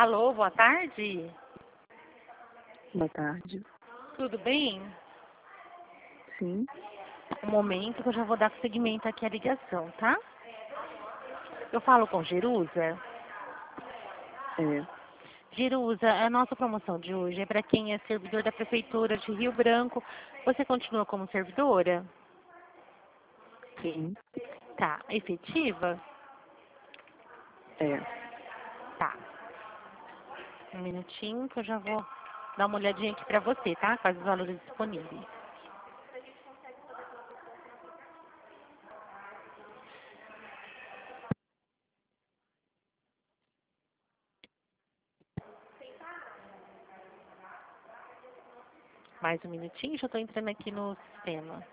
Alô, boa tarde. Boa tarde. Tudo bem? Sim, Um momento que eu já vou dar seguimento aqui à ligação, tá? Eu falo com Jerusa. é. Jerusa, a nossa promoção de hoje é para quem é servidor da Prefeitura de Rio Branco. Você continua como servidora? Sim, Tá. Efetiva? é. Tá. Um minutinho que eu já vou dar uma olhadinha aqui para você, tá? Quais os valores disponíveis. Mais um minutinho, já estou entrando aqui no sistema.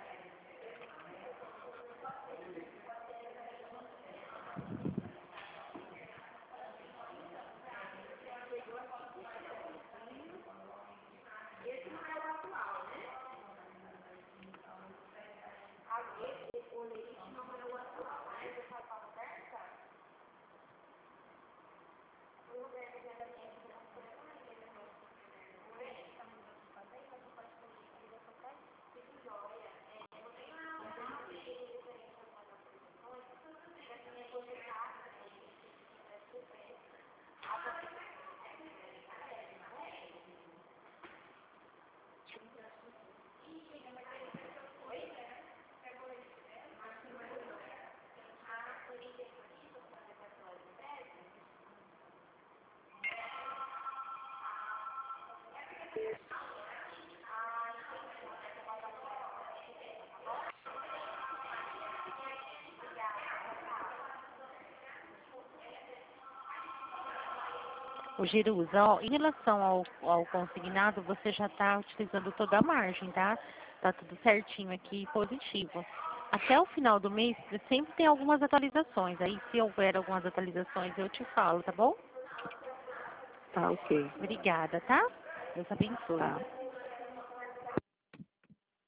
O Jerusa, ó, em relação ao consignado, você já está utilizando toda a margem, tá? Tá tudo certinho aqui, positivo. Até o final do mês, sempre tem algumas atualizações. Aí, se houver algumas atualizações, eu te falo, tá bom? Tá, ok. Obrigada, tá? Deus abençoe. Tá.